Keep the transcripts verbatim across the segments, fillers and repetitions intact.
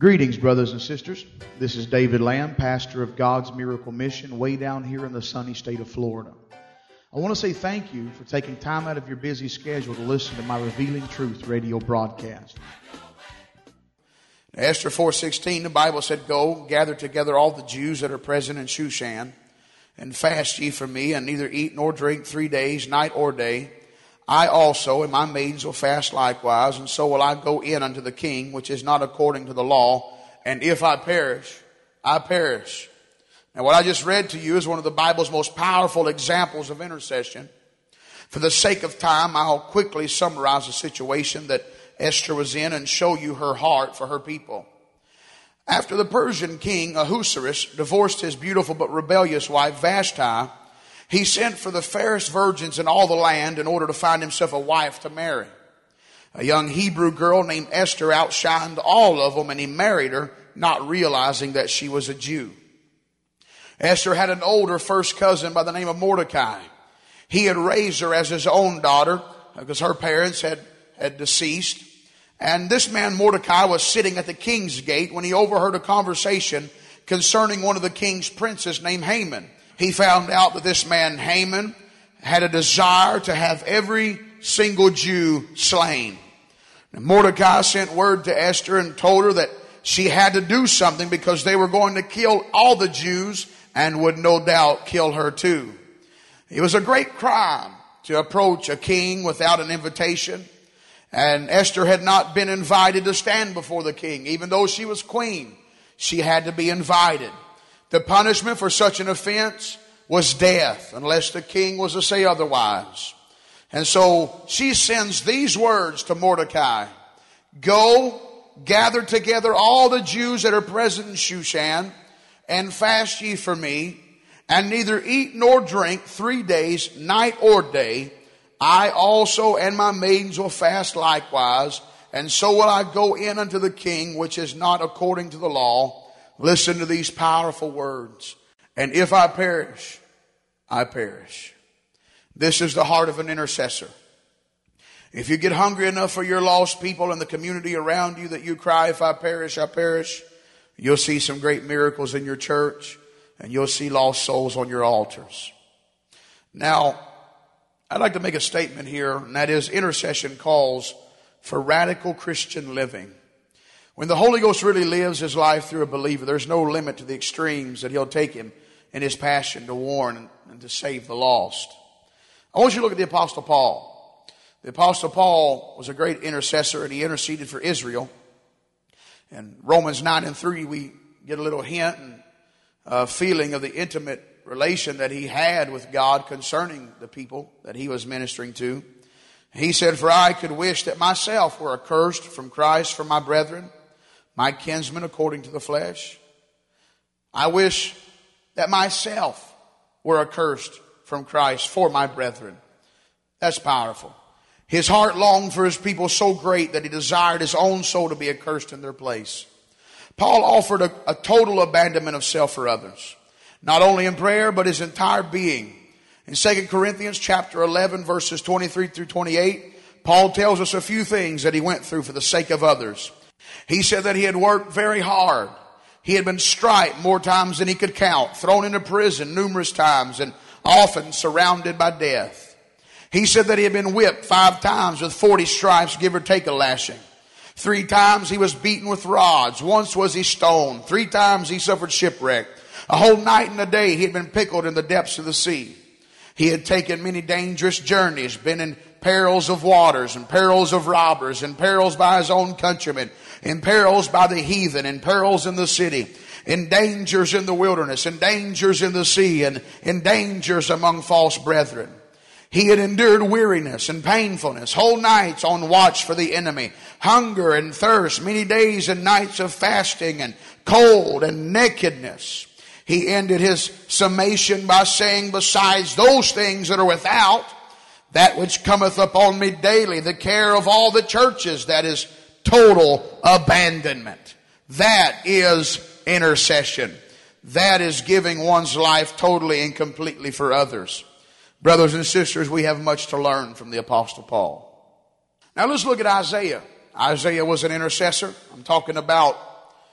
Greetings, brothers and sisters. This is David Lamb, pastor of God's Miracle Mission way down here in the sunny state of Florida. I want to say thank you for taking time out of your busy schedule to listen to my Revealing Truth radio broadcast. Esther four sixteen, the Bible said, "Go, gather together all the Jews that are present in Shushan, and fast ye for me, and neither eat nor drink three days, night or day. I also and my maidens will fast likewise, and so will I go in unto the king, which is not according to the law. And if I perish, I perish." Now, what I just read to you is one of the Bible's most powerful examples of intercession. For the sake of time, I'll quickly summarize the situation that Esther was in and show you her heart for her people. After the Persian king Ahasuerus divorced his beautiful but rebellious wife Vashti, he sent for the fairest virgins in all the land in order to find himself a wife to marry. A young Hebrew girl named Esther outshined all of them, and he married her, not realizing that she was a Jew. Esther had an older first cousin by the name of Mordecai. He had raised her as his own daughter because her parents had, had deceased. And this man Mordecai was sitting at the king's gate when he overheard a conversation concerning one of the king's princes named Haman. He found out that this man Haman had a desire to have every single Jew slain. And Mordecai sent word to Esther and told her that she had to do something because they were going to kill all the Jews and would no doubt kill her too. It was a great crime to approach a king without an invitation. And Esther had not been invited to stand before the king. Even though she was queen, she had to be invited. The punishment for such an offense was death, unless the king was to say otherwise. And so she sends these words to Mordecai. "Go, gather together all the Jews that are present in Shushan, and fast ye for me, and neither eat nor drink three days, night or day. I also and my maidens will fast likewise, and so will I go in unto the king, which is not according to the law." Listen to these powerful words. "And if I perish, I perish." This is the heart of an intercessor. If you get hungry enough for your lost people and the community around you that you cry, "If I perish, I perish," you'll see some great miracles in your church, and you'll see lost souls on your altars. Now, I'd like to make a statement here, and that is intercession calls for radical Christian living. When the Holy Ghost really lives his life through a believer, there's no limit to the extremes that he'll take him in his passion to warn and, and to save the lost. I want you to look at the Apostle Paul. The Apostle Paul was a great intercessor, and he interceded for Israel. In Romans nine and three, we get a little hint and a feeling of the intimate relation that he had with God concerning the people that he was ministering to. He said, "For I could wish that myself were accursed from Christ for my brethren, my kinsmen according to the flesh. I wish that myself were accursed from Christ for my brethren." That's powerful. His heart longed for his people so great that he desired his own soul to be accursed in their place. Paul offered a, a total abandonment of self for others, not only in prayer, but his entire being. In Second Corinthians chapter eleven, verses twenty-three through twenty-eight, Paul tells us a few things that he went through for the sake of others. He said that he had worked very hard. He had been striped more times than he could count, thrown into prison numerous times, and often surrounded by death. He said that he had been whipped five times with forty stripes, give or take a lashing. Three times he was beaten with rods. Once was he stoned. Three times he suffered shipwreck. A whole night and a day he had been pickled in the depths of the sea. He had taken many dangerous journeys, been in perils of waters, and perils of robbers, and perils by his own countrymen, in perils by the heathen, in perils in the city, in dangers in the wilderness, in dangers in the sea, and in dangers among false brethren. He had endured weariness and painfulness, whole nights on watch for the enemy, hunger and thirst, many days and nights of fasting and cold and nakedness. He ended his summation by saying, "Besides those things that are without, that which cometh upon me daily, the care of all the churches," that is total abandonment. That is intercession. That is giving one's life totally and completely for others. Brothers and sisters, we have much to learn from the Apostle Paul. Now let's look at Isaiah. Isaiah was an intercessor. I'm talking about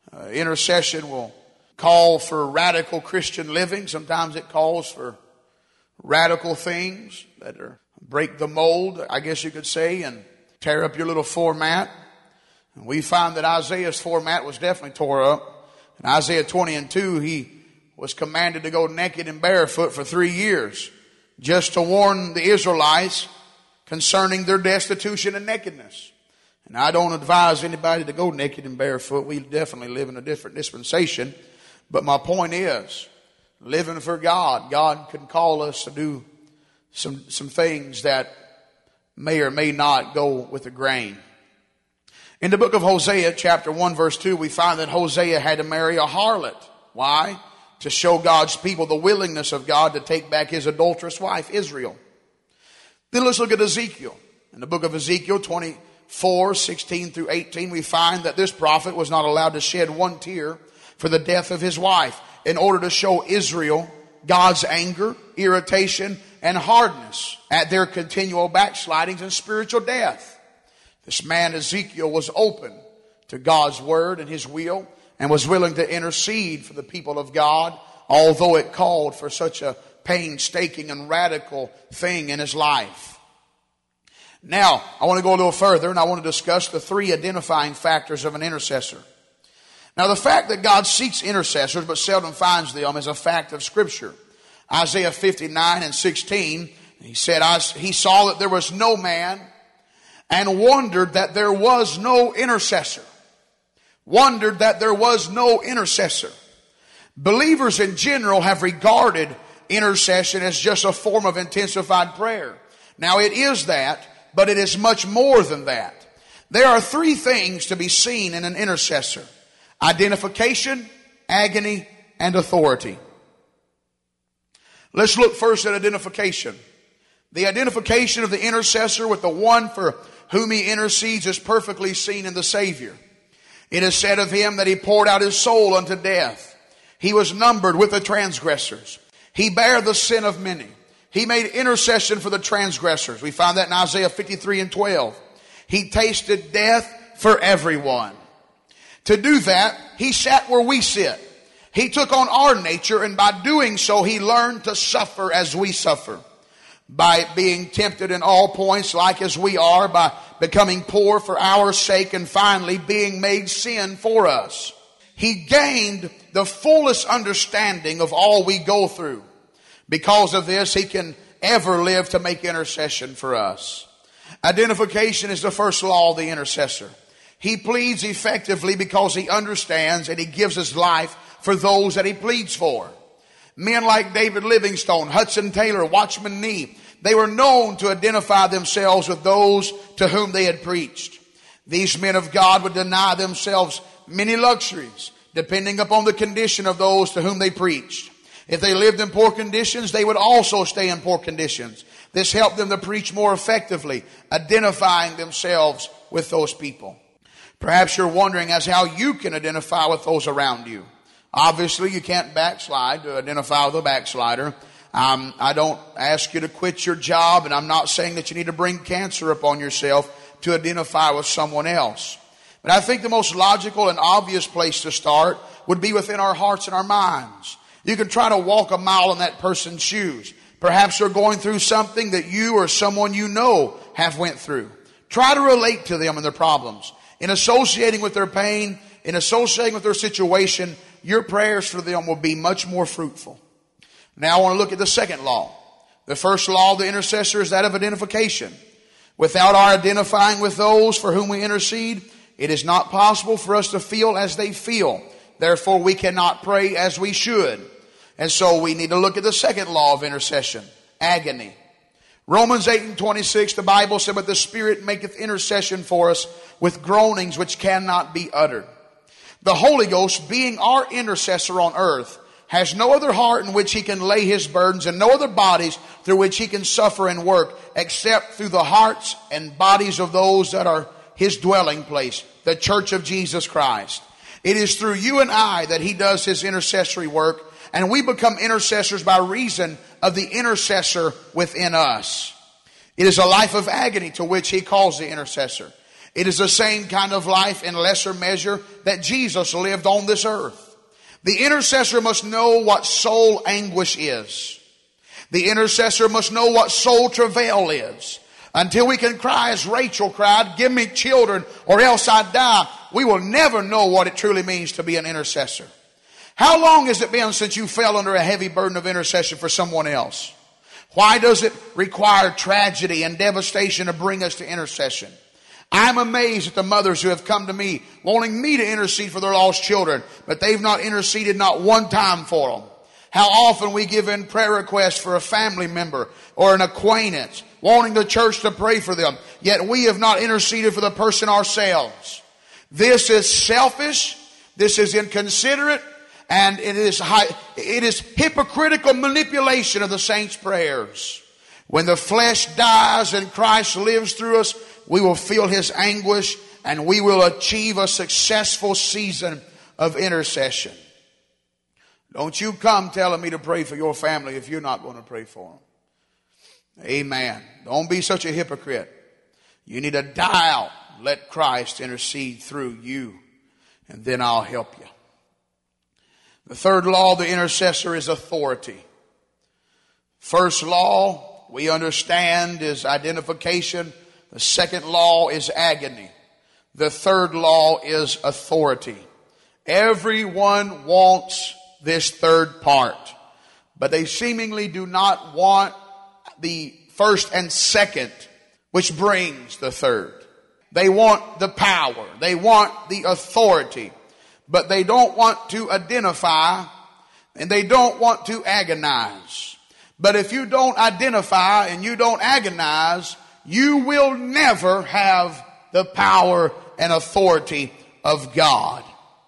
Uh, intercession will call for radical Christian living. Sometimes it calls for radical things that are break the mold, I guess you could say, and tear up your little format. And we find that Isaiah's format was definitely tore up. In Isaiah twenty and two, he was commanded to go naked and barefoot for three years just to warn the Israelites concerning their destitution and nakedness. And I don't advise anybody to go naked and barefoot. We definitely live in a different dispensation. But my point is, living for God, God can call us to do some, some things that may or may not go with the grain. In the book of Hosea, chapter one, verse two, we find that Hosea had to marry a harlot. Why? To show God's people the willingness of God to take back his adulterous wife, Israel. Then let's look at Ezekiel. In the book of Ezekiel twenty-four, sixteen through eighteen, we find that this prophet was not allowed to shed one tear for the death of his wife in order to show Israel God's anger, irritation, and hardness at their continual backslidings and spiritual death. This man Ezekiel was open to God's word and his will and was willing to intercede for the people of God, although it called for such a painstaking and radical thing in his life. Now, I want to go a little further and I want to discuss the three identifying factors of an intercessor. Now, the fact that God seeks intercessors but seldom finds them is a fact of Scripture. Isaiah fifty-nine and sixteen, he said, he saw that there was no man and wondered that there was no intercessor. Wondered that there was no intercessor. Believers in general have regarded intercession as just a form of intensified prayer. Now it is that, but it is much more than that. There are three things to be seen in an intercessor: identification, agony, and authority. Let's look first at identification. The identification of the intercessor with the one for whom he intercedes is perfectly seen in the Savior. It is said of him that he poured out his soul unto death. He was numbered with the transgressors. He bare the sin of many. He made intercession for the transgressors. We find that in Isaiah fifty-three and twelve. He tasted death for everyone. To do that, he sat where we sit. He took on our nature, and by doing so, he learned to suffer as we suffer. By being tempted in all points like as we are, by becoming poor for our sake, and finally being made sin for us. He gained the fullest understanding of all we go through. Because of this, he can ever live to make intercession for us. Identification is the first law of the intercessor. He pleads effectively because he understands, and he gives his life for those that he pleads for. Men like David Livingstone, Hudson Taylor, Watchman Nee, they were known to identify themselves with those to whom they had preached. These men of God would deny themselves many luxuries, depending upon the condition of those to whom they preached. If they lived in poor conditions, they would also stay in poor conditions. This helped them to preach more effectively, identifying themselves with those people. Perhaps you're wondering as how you can identify with those around you. Obviously, you can't backslide to identify with a backslider. Um, I don't ask you to quit your job, and I'm not saying that you need to bring cancer upon yourself to identify with someone else. But I think the most logical and obvious place to start would be within our hearts and our minds. You can try to walk a mile in that person's shoes. Perhaps they're going through something that you or someone you know have went through. Try to relate to them and their problems. In associating with their pain, in associating with their situation, your prayers for them will be much more fruitful. Now I want to look at the second law. The first law of the intercessor is that of identification. Without our identifying with those for whom we intercede, it is not possible for us to feel as they feel. Therefore, we cannot pray as we should. And so we need to look at the second law of intercession, agony. Romans eight and twenty-six, the Bible said, "But the Spirit maketh intercession for us with groanings which cannot be uttered." The Holy Ghost, being our intercessor on earth, has no other heart in which he can lay his burdens and no other bodies through which he can suffer and work except through the hearts and bodies of those that are his dwelling place, the church of Jesus Christ. It is through you and I that he does his intercessory work, and we become intercessors by reason of the intercessor within us. It is a life of agony to which he calls the intercessor. It is the same kind of life in lesser measure that Jesus lived on this earth. The intercessor must know what soul anguish is. The intercessor must know what soul travail is. Until we can cry as Rachel cried, give me children or else I die, we will never know what it truly means to be an intercessor. How long has it been since you fell under a heavy burden of intercession for someone else? Why does it require tragedy and devastation to bring us to intercession? I'm amazed at the mothers who have come to me wanting me to intercede for their lost children, but they've not interceded not one time for them. How often we give in prayer requests for a family member or an acquaintance, wanting the church to pray for them, yet we have not interceded for the person ourselves. This is selfish, this is inconsiderate, and it is high, it is hypocritical manipulation of the saints' prayers. When the flesh dies and Christ lives through us, we will feel His anguish and we will achieve a successful season of intercession. Don't you come telling me to pray for your family if you're not going to pray for them. Amen. Don't be such a hypocrite. You need to die out. Let Christ intercede through you, and then I'll help you. The third law of the intercessor is authority. First law, we understand, is identification. The second law is agony. The third law is authority. Everyone wants this third part, but they seemingly do not want the first and second, which brings the third. They want the power. They want the authority, but they don't want to identify and they don't want to agonize. But if you don't identify and you don't agonize, you will never have the power and authority of God.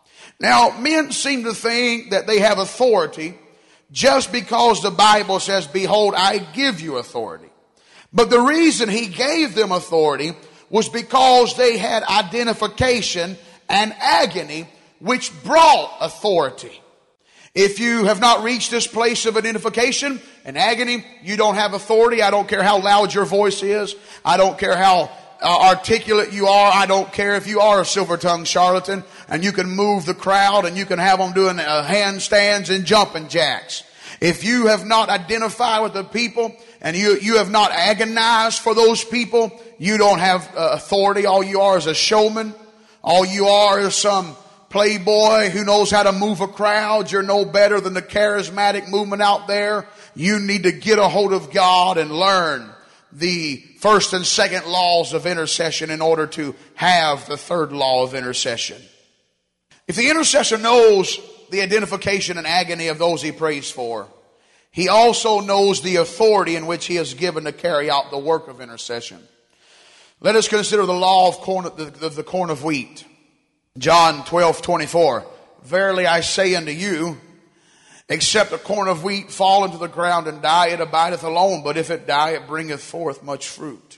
Now, men seem to think that they have authority just because the Bible says, behold, I give you authority. But the reason He gave them authority was because they had identification and agony, which brought authority. If you have not reached this place of identification and agony, you don't have authority. I don't care how loud your voice is. I don't care how uh, articulate you are. I don't care if you are a silver-tongued charlatan and you can move the crowd and you can have them doing uh, handstands and jumping jacks. If you have not identified with the people and you, you have not agonized for those people, you don't have uh, authority. All you are is a showman. All you are is some playboy who knows how to move a crowd. You're no better than the charismatic movement out there. You need to get a hold of God and learn the first and second laws of intercession in order to have the third law of intercession. If the intercessor knows the identification and agony of those he prays for, he also knows the authority in which he is given to carry out the work of intercession. Let us consider the law of corn, the, the corn of wheat. John twelve twenty-four. Verily I say unto you, except a corn of wheat fall into the ground and die, it abideth alone. But if it die, it bringeth forth much fruit.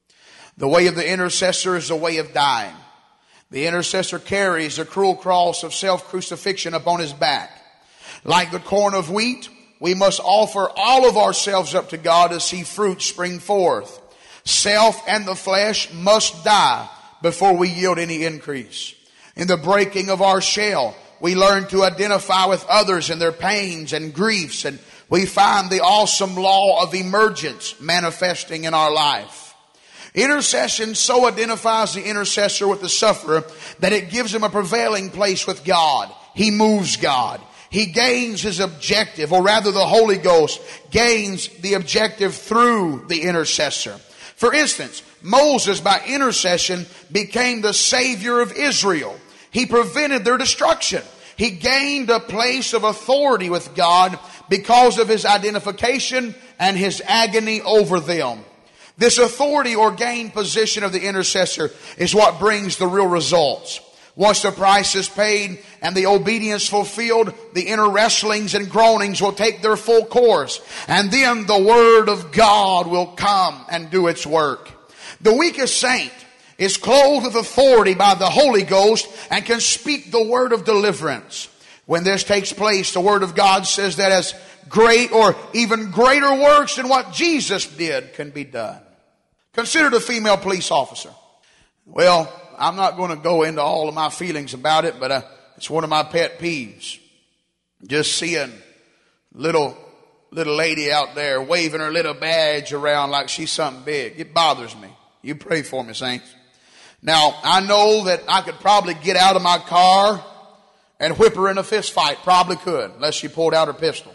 The way of the intercessor is the way of dying. The intercessor carries the cruel cross of self-crucifixion upon his back. Like the corn of wheat, we must offer all of ourselves up to God to see fruit spring forth. Self and the flesh must die before we yield any increase. In the breaking of our shell, we learn to identify with others in their pains and griefs, and we find the awesome law of emergence manifesting in our life. Intercession so identifies the intercessor with the sufferer that it gives him a prevailing place with God. He moves God. He gains his objective, or rather the Holy Ghost gains the objective through the intercessor. For instance, Moses, by intercession, became the savior of Israel. He prevented their destruction. He gained a place of authority with God because of his identification and his agony over them. This authority or gained position of the intercessor is what brings the real results. Once the price is paid and the obedience fulfilled, the inner wrestlings and groanings will take their full course. And then the Word of God will come and do its work. The weakest saint is clothed with authority by the Holy Ghost and can speak the word of deliverance. When this takes place, the Word of God says that as great or even greater works than what Jesus did can be done. Consider the female police officer. Well, I'm not going to go into all of my feelings about it, but uh, it's one of my pet peeves. Just seeing little little lady out there waving her little badge around like she's something big. It bothers me. You pray for me, saints. Now, I know that I could probably get out of my car and whip her in a fist fight. Probably could, unless she pulled out her pistol.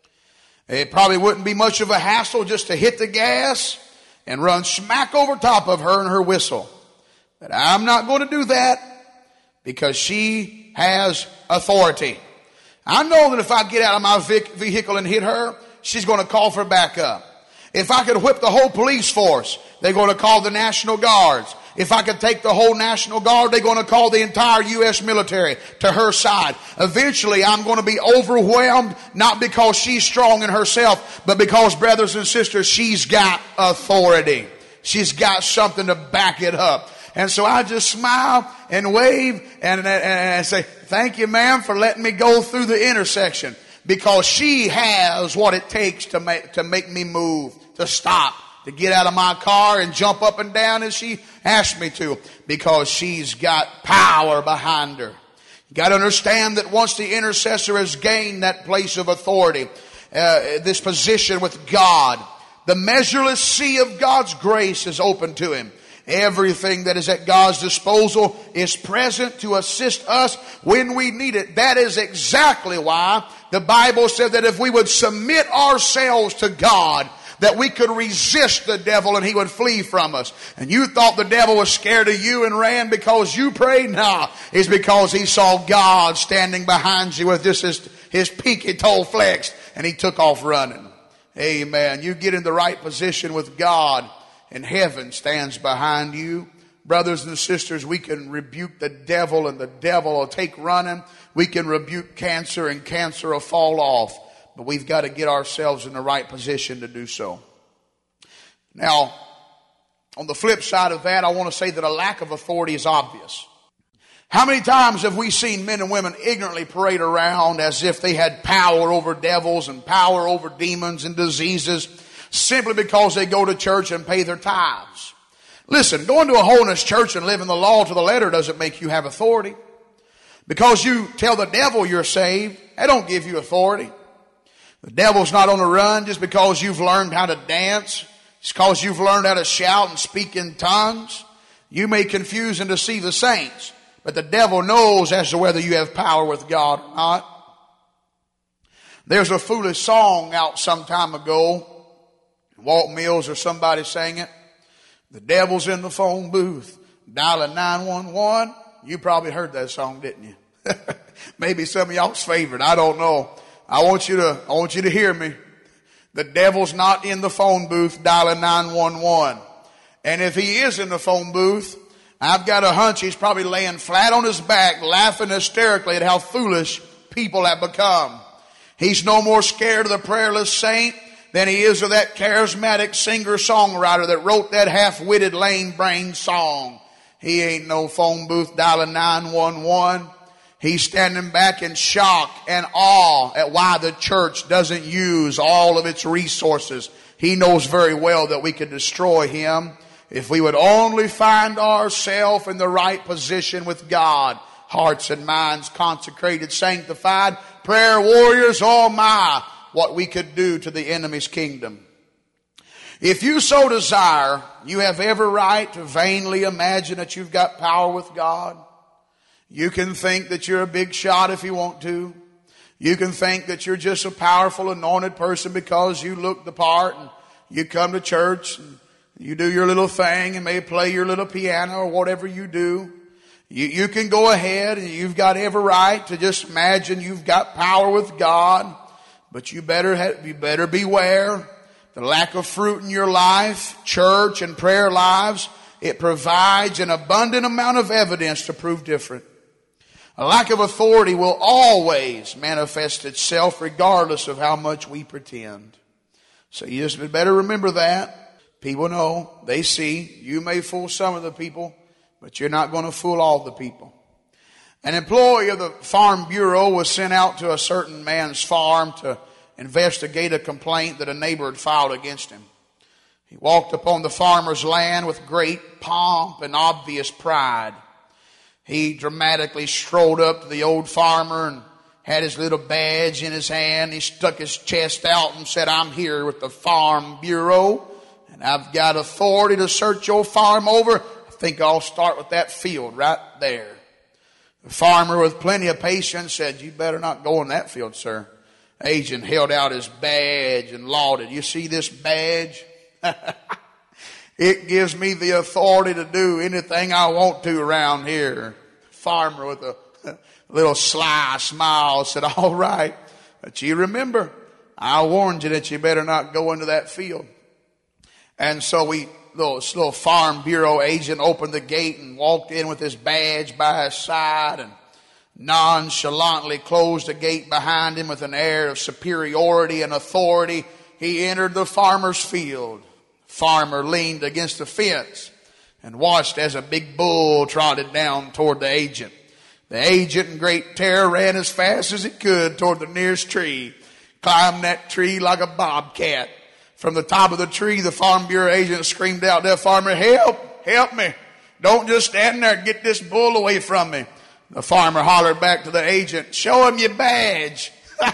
It probably wouldn't be much of a hassle just to hit the gas and run smack over top of her and her whistle. But I'm not going to do that because she has authority. I know that if I get out of my vehicle and hit her, she's going to call for backup. If I could whip the whole police force, they're going to call the National Guards. If I could take the whole National Guard, they're going to call the entire U S military to her side. Eventually, I'm going to be overwhelmed, not because she's strong in herself, but because, brothers and sisters, she's got authority. She's got something to back it up. And so I just smile and wave and, and, and say, thank you, ma'am, for letting me go through the intersection. Because she has what it takes to make, to make me move, to stop, to get out of my car and jump up and down as she asked me to. Because she's got power behind her. You got to understand that once the intercessor has gained that place of authority, uh, this position with God, the measureless sea of God's grace is open to him. Everything that is at God's disposal is present to assist us when we need it. That is exactly why the Bible said that if we would submit ourselves to God, that we could resist the devil and he would flee from us. And you thought the devil was scared of you and ran because you prayed? No, it's because he saw God standing behind you with just his, his pinky toe flexed and he took off running. Amen. You get in the right position with God, and heaven stands behind you. Brothers and sisters, we can rebuke the devil and the devil will take running. We can rebuke cancer and cancer will fall off. But we've got to get ourselves in the right position to do so. Now, on the flip side of that, I want to say that a lack of authority is obvious. How many times have we seen men and women ignorantly parade around as if they had power over devils and power over demons and diseases, simply because they go to church and pay their tithes? Listen, going to a holiness church and living the law to the letter doesn't make you have authority. Because you tell the devil you're saved, that don't give you authority. The devil's not on the run just because you've learned how to dance. It's because you've learned how to shout and speak in tongues. You may confuse and deceive the saints, but the devil knows as to whether you have power with God or not. There's a foolish song out some time ago. Walt Mills or somebody sang it. The devil's in the phone booth, dialing nine one one. You probably heard that song, didn't you? Maybe some of y'all's favorite. I don't know. I want you to, I want you to hear me. The devil's not in the phone booth dialing nine one one. And if he is in the phone booth, I've got a hunch he's probably laying flat on his back, laughing hysterically at how foolish people have become. He's no more scared of the prayerless saint than he is of that charismatic singer-songwriter that wrote that half-witted lame-brained song. He ain't no phone booth dialing nine one one. He's standing back in shock and awe at why the church doesn't use all of its resources. He knows very well that we could destroy him if we would only find ourselves in the right position with God. Hearts and minds consecrated, sanctified, prayer warriors, oh my, what we could do to the enemy's kingdom. If you so desire, you have every right to vainly imagine that you've got power with God. You can think that you're a big shot if you want to. You can think that you're just a powerful, anointed person because you look the part and you come to church and you do your little thing and may play your little piano or whatever you do. You, you can go ahead and you've got every right to just imagine you've got power with God. But you better have, you better beware. The lack of fruit in your life, church and prayer lives, it provides an abundant amount of evidence to prove different. A lack of authority will always manifest itself regardless of how much we pretend. So you just better remember that. People know, they see. You may fool some of the people, but you're not going to fool all the people. An employee of the Farm Bureau was sent out to a certain man's farm to investigate a complaint that a neighbor had filed against him. He walked upon the farmer's land with great pomp and obvious pride. He dramatically strolled up to the old farmer and had his little badge in his hand. He stuck his chest out and said, "I'm here with the Farm Bureau, and I've got authority to search your farm over. I think I'll start with that field right there." The farmer, with plenty of patience, said, "You better not go in that field, sir." Agent held out his badge and lauded. "You see this badge? It gives me the authority to do anything I want to around here." Farmer, with a little sly smile, said, "All right, but you remember, I warned you that you better not go into that field." And so we, this little Farm Bureau agent opened the gate and walked in with his badge by his side and nonchalantly closed the gate behind him with an air of superiority and authority. He entered the farmer's field. The farmer leaned against the fence and watched as a big bull trotted down toward the agent. The agent, in great terror, ran as fast as he could toward the nearest tree, climbed that tree like a bobcat. From the top of the tree, the Farm Bureau agent screamed out to the farmer, "Help! Help me! Don't just stand there. Get this bull away from me." The farmer hollered back to the agent, "Show him your badge."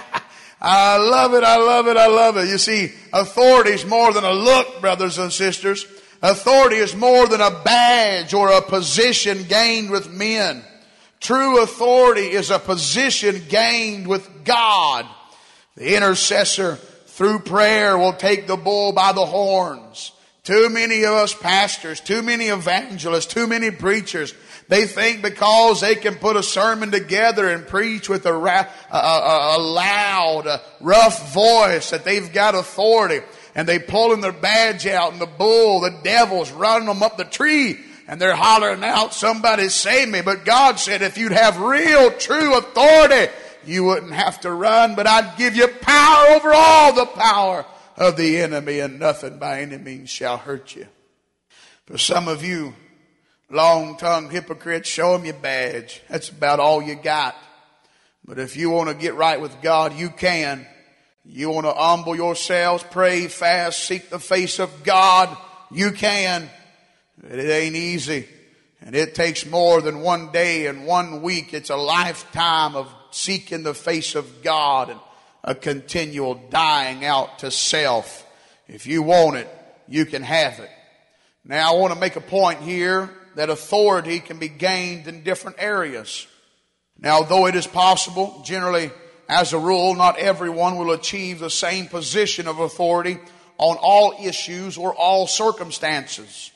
I love it, I love it, I love it. You see, authority is more than a look, brothers and sisters. Authority is more than a badge or a position gained with men. True authority is a position gained with God. The intercessor, through prayer, will take the bull by the horns. Too many of us pastors, too many evangelists, too many preachers, they think because they can put a sermon together and preach with a, ra- a, a, a loud, a rough voice that they've got authority. And they pulling their badge out, and the bull, the devil's running them up the tree, and they're hollering out, "Somebody save me." But God said, if you'd have real, true authority, you wouldn't have to run, but I'd give you power over all the power of the enemy, and nothing by any means shall hurt you. For some of you long-tongued hypocrites, show them your badge. That's about all you got. But if you want to get right with God, you can. You want to humble yourselves, pray, fast, seek the face of God, you can. But it ain't easy. And it takes more than one day and one week. It's a lifetime of seeking the face of God and a continual dying out to self. If you want it, you can have it. Now I want to make a point here that authority can be gained in different areas. Now, though it is possible, generally, as a rule, not everyone will achieve the same position of authority on all issues or all circumstances.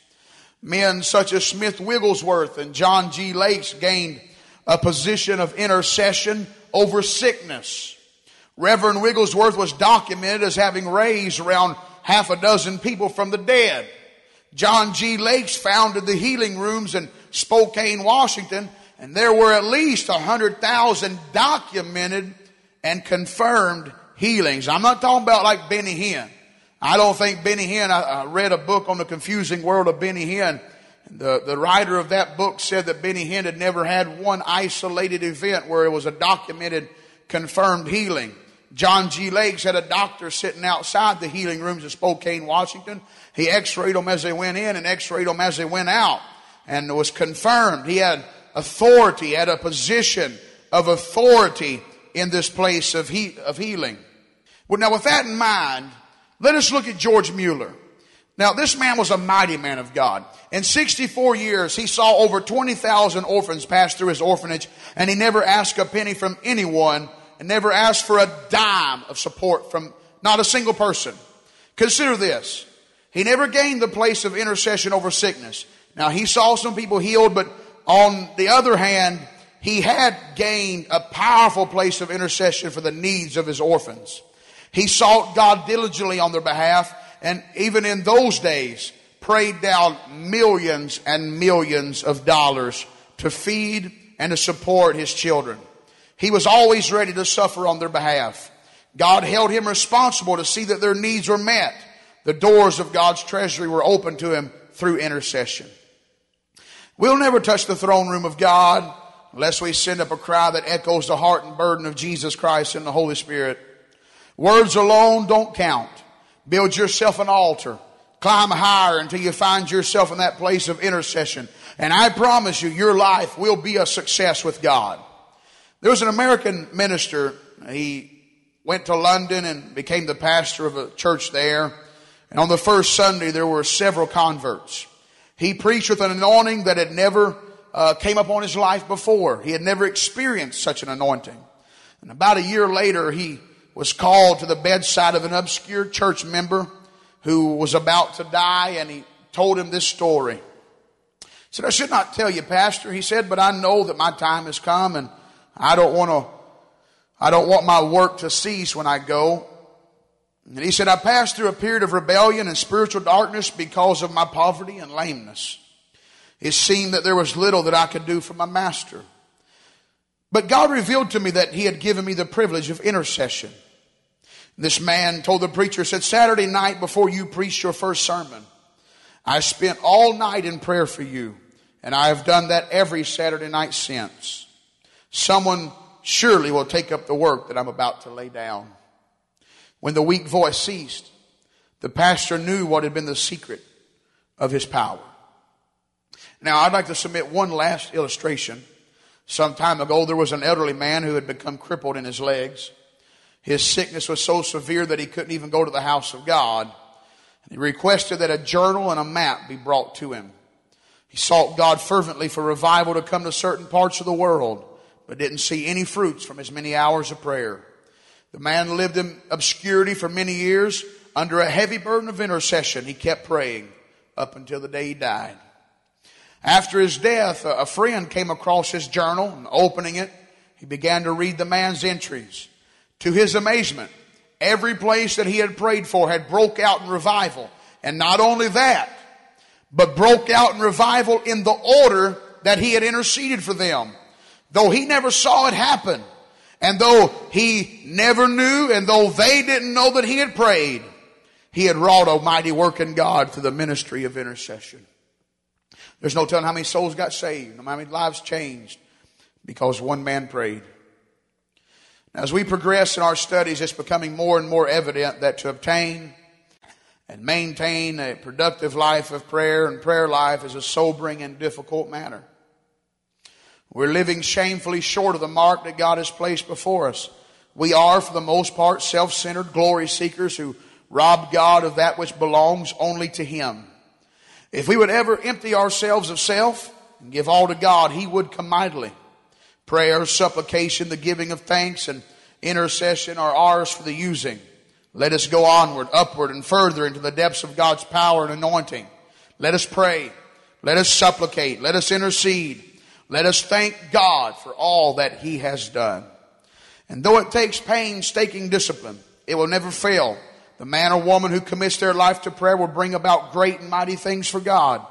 Men such as Smith Wigglesworth and John G. Lakes gained a position of intercession over sickness. Reverend Wigglesworth was documented as having raised around half a dozen people from the dead. John G. Lakes founded the healing rooms in Spokane, Washington, and there were at least one hundred thousand documented and confirmed healings. I'm not talking about like Benny Hinn. I don't think Benny Hinn, I, I read a book on the confusing world of Benny Hinn. The, the writer of that book said that Benny Hinn had never had one isolated event where it was a documented, confirmed healing. John G. Lakes had a doctor sitting outside the healing rooms of Spokane, Washington. He x-rayed them as they went in and x-rayed them as they went out. And it was confirmed. He had authority, had a position of authority in this place of, he, of healing. Well, now with that in mind, let us look at George Mueller. Now, this man was a mighty man of God. In sixty-four years, he saw over twenty thousand orphans pass through his orphanage, and he never asked a penny from anyone, and never asked for a dime of support from not a single person. Consider this. He never gained the place of intercession over sickness. Now, he saw some people healed, but on the other hand, he had gained a powerful place of intercession for the needs of his orphans. He sought God diligently on their behalf, and even in those days, prayed down millions and millions of dollars to feed and to support his children. He was always ready to suffer on their behalf. God held him responsible to see that their needs were met. The doors of God's treasury were open to him through intercession. We'll never touch the throne room of God unless we send up a cry that echoes the heart and burden of Jesus Christ and the Holy Spirit. Words alone don't count. Build yourself an altar. climb higher until you find yourself in that place of intercession. And I promise you, your life will be a success with God. There was an American minister. He went to London and became the pastor of a church there. And on the first Sunday, there were several converts. He preached with an anointing that had never uh, came upon his life before. He had never experienced such an anointing. And about a year later, he was called to the bedside of an obscure church member who was about to die, and he told him this story. He said, I should not tell you, Pastor. He said, but I know that my time has come, and I don't want to, I don't want my work to cease when I go. And he said, I passed through a period of rebellion and spiritual darkness because of my poverty and lameness. It seemed that there was little that I could do for my master. But God revealed to me that he had given me the privilege of intercession. This man told the preacher, said, Saturday night before you preached your first sermon, I spent all night in prayer for you, and I have done that every Saturday night since. Someone surely will take up the work that I'm about to lay down. When the weak voice ceased, the pastor knew what had been the secret of his power. Now, I'd like to submit one last illustration. Some time ago, there was an elderly man who had become crippled in his legs. His sickness was so severe that he couldn't even go to the house of God. He requested that a journal and a map be brought to him. He sought God fervently for revival to come to certain parts of the world, but didn't see any fruits from his many hours of prayer. The man lived in obscurity for many years under a heavy burden of intercession. He kept praying up until the day he died. After his death, a friend came across his journal, and opening it, he began to read the man's entries. To his amazement, every place that he had prayed for had broke out in revival. And not only that, but broke out in revival in the order that he had interceded for them. Though he never saw it happen, and though he never knew, and though they didn't know that he had prayed, he had wrought a mighty work in God through the ministry of intercession. There's no telling how many souls got saved, no how many lives changed, because one man prayed. Now, as we progress in our studies, it's becoming more and more evident that to obtain and maintain a productive life of prayer and prayer life is a sobering and difficult matter. We're living shamefully short of the mark that God has placed before us. We are, for the most part, self-centered glory seekers who rob God of that which belongs only to Him. If we would ever empty ourselves of self and give all to God, He would come mightily. Prayer, supplication, the giving of thanks, and intercession are ours for the using. Let us go onward, upward, and further into the depths of God's power and anointing. Let us pray. Let us supplicate. Let us intercede. Let us thank God for all that He has done. And though it takes painstaking discipline, it will never fail. The man or woman who commits their life to prayer will bring about great and mighty things for God.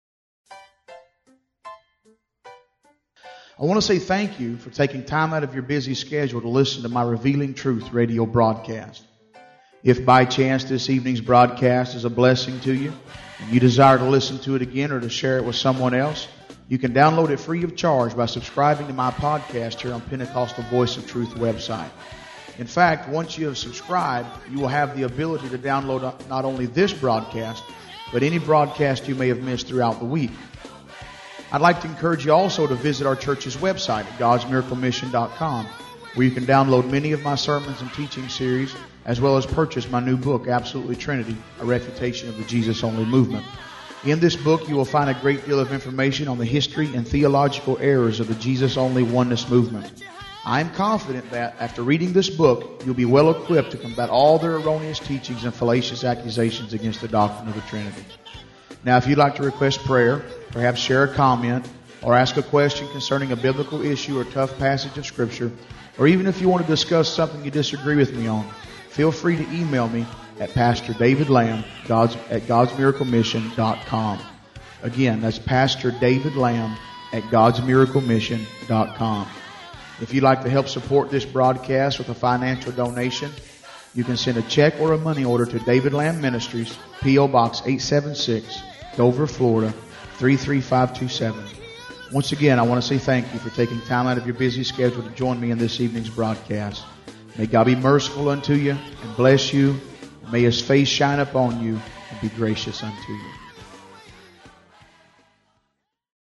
I want to say thank you for taking time out of your busy schedule to listen to my Revealing Truth radio broadcast. If by chance this evening's broadcast is a blessing to you, and you desire to listen to it again or to share it with someone else, you can download it free of charge by subscribing to my podcast here on Pentecostal Voice of Truth website. In fact, once you have subscribed, you will have the ability to download not only this broadcast, but any broadcast you may have missed throughout the week. I'd like to encourage you also to visit our church's website at gods miracle mission dot com, where you can download many of my sermons and teaching series, as well as purchase my new book, Absolutely Trinity, A Refutation of the Jesus-Only Movement. In this book, you will find a great deal of information on the history and theological errors of the Jesus-Only Oneness Movement. I am confident that after reading this book, you'll be well equipped to combat all their erroneous teachings and fallacious accusations against the doctrine of the Trinity. Now, if you'd like to request prayer, perhaps share a comment, or ask a question concerning a biblical issue or tough passage of Scripture, or even if you want to discuss something you disagree with me on, feel free to email me at Pastor David Lamb God's, at gods miracle mission dot com. Again, that's Pastor David Lamb at gods miracle mission dot com. If you'd like to help support this broadcast with a financial donation, you can send a check or a money order to David Lamb Ministries, P O Box eight seven six, Dover, Florida, three three five two seven. Once again, I want to say thank you for taking time out of your busy schedule to join me in this evening's broadcast. May God be merciful unto you and bless you. And may His face shine upon you and be gracious unto you.